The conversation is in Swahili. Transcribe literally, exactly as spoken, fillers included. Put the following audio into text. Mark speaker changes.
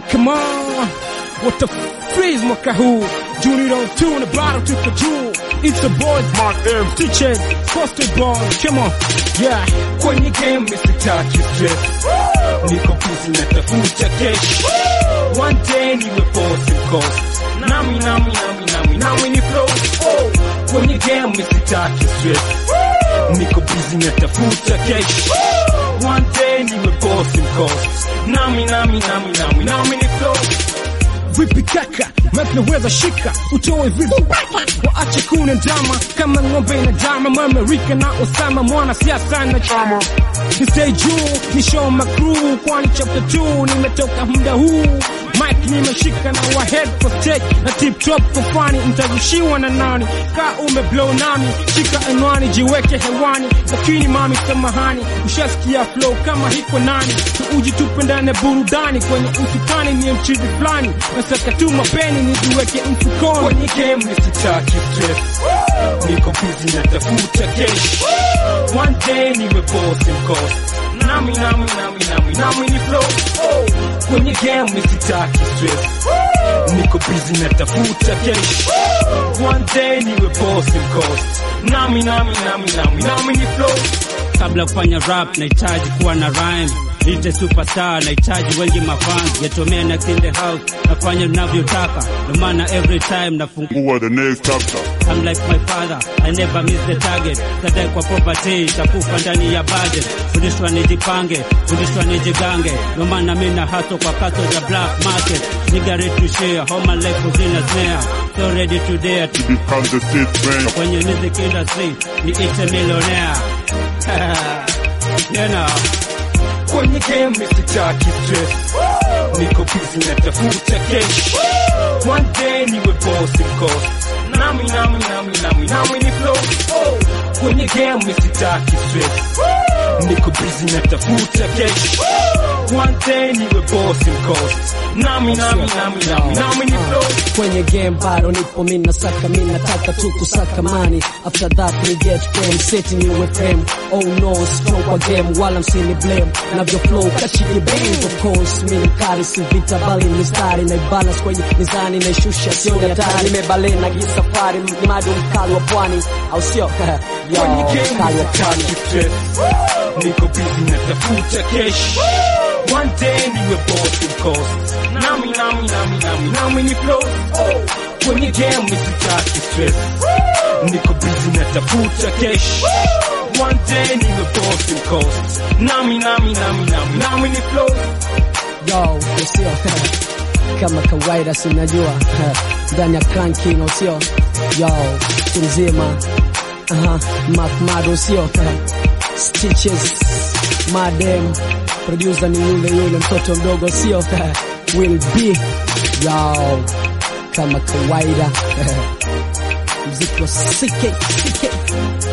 Speaker 1: come on. What the freeze mwaka huu. Junior on two in the bottle to the jewel. It's the boys, Mark M. Teachers, posted ball, come on. Yeah.
Speaker 2: Kwenye game misitaki stress. Niko busy natafuta cash. One day niwe boss in cost. Nami nami nami nami nami ni flow. Oh. Kwenye game misitaki stress. Niko busy natafuta cash. One day niwe boss in cost. Nami nami nami nami nami ni flow.
Speaker 1: Vipi kaka, mnaweza shika utoe vipi waache kuna drama kama ng'ombe na dama Amerika na Osama mwana siasa na chama stay juu ni show my crew kwani chapter two nimetoka muda huu mic nimeshika na wa head for stage na tip top for funny mtazushiwa na nani ka ume blow nami shika anwani jiweke hewani lakini mami samahani ushasikia flow kama hiko nani uji tupendane burudani kwenye usukani ni mchizi fulani nasaka tu mapeni nijiweke mfukoni
Speaker 2: kwenye game nisitaki stress niko busy natafuta cash one day niwe boss in cost nami nami nami nami nami ni flow oh. Kwenye game nisitaki stress niko busy natafuta cash one day niwe boss in cost nami nami nami nami nami ni flow.
Speaker 3: Kabla kufanya rap nahitaji kuwa na rhyme Nite superstar nahitaji wengi mafans Ghetto man next in the house nafanya ninavyotaka no maana every time nafungua
Speaker 4: the next chapter.
Speaker 3: I'm like my father I never miss the target Sadai kwa poverty takufa ndani ya budget Fundishwa nijipange fundishwa nijigange no maana mimi na hustle kwa kaso za black market Nigga ready to share how my life was in a snare So ready to dare
Speaker 4: to become the sixth man
Speaker 3: kwenye music industry ni it's a millionaire you know
Speaker 2: kwenye game nisitaki stress niko busy natafuta cash one day niwe boss in cost nami nami nami nami nami ni flow oh. Kwenye game nisitaki stress niko busy natafuta cash one day niwe boss in cost nami nami nami nami nami ni flow
Speaker 5: kwenye game bado nipo mimi nasaka mimi nataka tu kusaka money after that we get fame setting you with fame oh no strong kwa game wala msini blame na vyo flow kashiki bang of course mimi kari si vita bali ni stari na balance kwenye mizani na ishusha sio hatari nimebale na gisafari mado mkali wa pwani au sio
Speaker 2: kwenye game nisitaki stress niko busy natafuta cash one day niwe boss in cost nami nami nami nami nami ni flow oh. Kwenye game nisitaki stress niko busy natafuta cash one day niwe boss in cost nami nami nami nami nami ni flow
Speaker 5: yo sio kama kawaida sinajua ndani ya cranky no sio yo tunzima aha Macmado sio Stitches madem producer ni yule yule mtoto mdogo sio will be yo kama kawaida muziki wa sike sike